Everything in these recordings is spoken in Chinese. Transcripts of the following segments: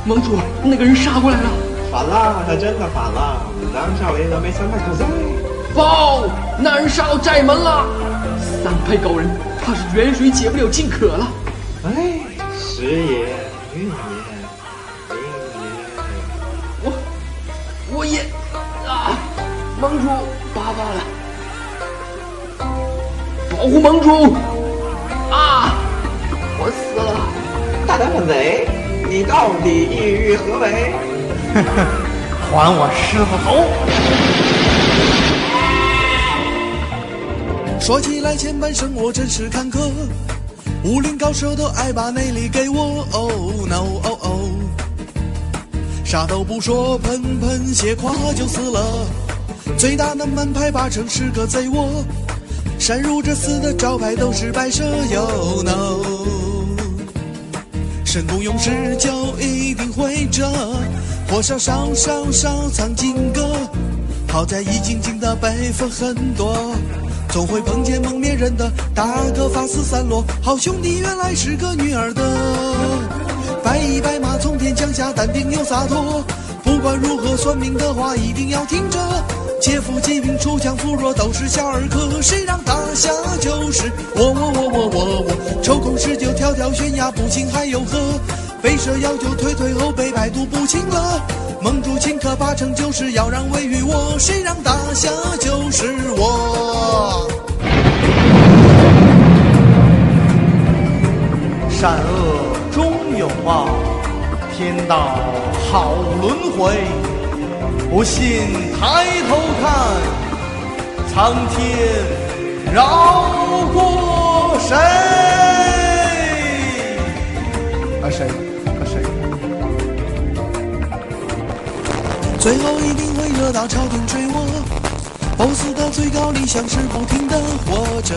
盟主，那个人杀过来了！ 反了，他真的反了！张少爷都没3派可在。 报，那人杀到寨门了！3派高人，怕是远水解不了近渴了。 哎，时也，运也，兵也。 我也盟主罢了，保护盟主！我死了！ 大胆反贼！你到底意欲何为？ 还我狮子头！ 说起来前半生我真是坎坷，武林高手都爱把内力给我。Oh no oh oh， 啥都不说，喷喷血垮就死了。最大的门派8成是个贼窝，山入这4的招牌都是白蛇。You know， 神功勇士就一定会这，火烧烧藏金戈。好在一静静的辈分很多，总会碰见蒙面人的大哥发丝散落。好兄弟原来是个女儿的，白衣白马从天降下，淡定又洒脱。不管如何算命的话一定要听着，劫富济贫锄强扶弱都是小儿科，谁让大侠就是我，抽空时就跳悬崖，不行还有何？被蛇咬就退后，被百毒不侵了。盟主顷刻8成就是要让位于我，谁让大侠就是我。 善恶终有报，天道好轮回。不信抬头看，苍天饶过谁？谁？ 最后一定会惹到朝廷追我 ，BOSS 的最高理想是不停地活着。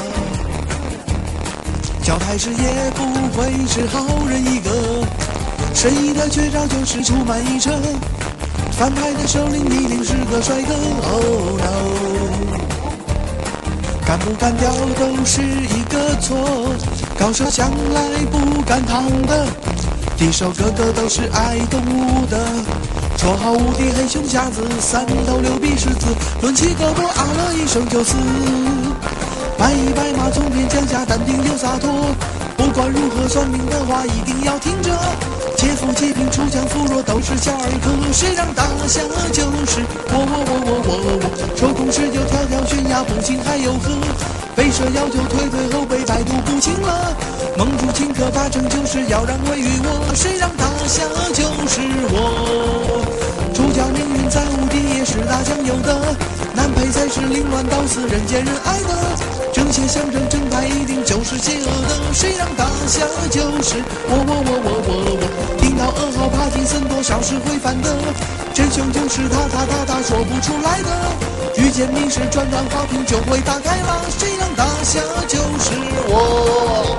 交太师也不会是好人一个，神医的绝招就是出卖一车。反派的首领一定是个帅哥 ，Oh no！ 干不干掉都是一个错，高手向来不敢躺的，敌手个个都是爱动物的。绰号无敌黑熊瞎子，3头6臂狮子，抡起胳膊啊了一声就死。白衣白马从天降下，淡定又洒脱。不管如何算命的话，一定要听着。劫富济贫锄强扶弱都是小儿科，谁让大侠就是我。抽空时就跳悬崖，不行还有何？被蛇咬就退后，被百毒不侵了。盟主顷刻8成就是要让位于我，谁让大侠就是我。主角命运在无敌也是大将有的，南配才是凌乱到死人见人爱的。正邪相争，正派一定就是邪恶的，谁让大侠就是我。听到噩耗帕金森多少是会犯的，真凶就是他说不出来的。遇见密室转花瓶就会打开了，谁让大侠就是我。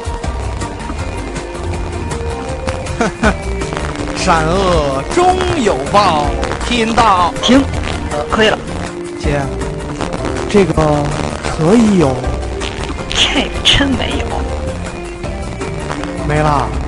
善恶终有报，天道停，可以了。 姐，这个可以有？ 这真没有。 没了。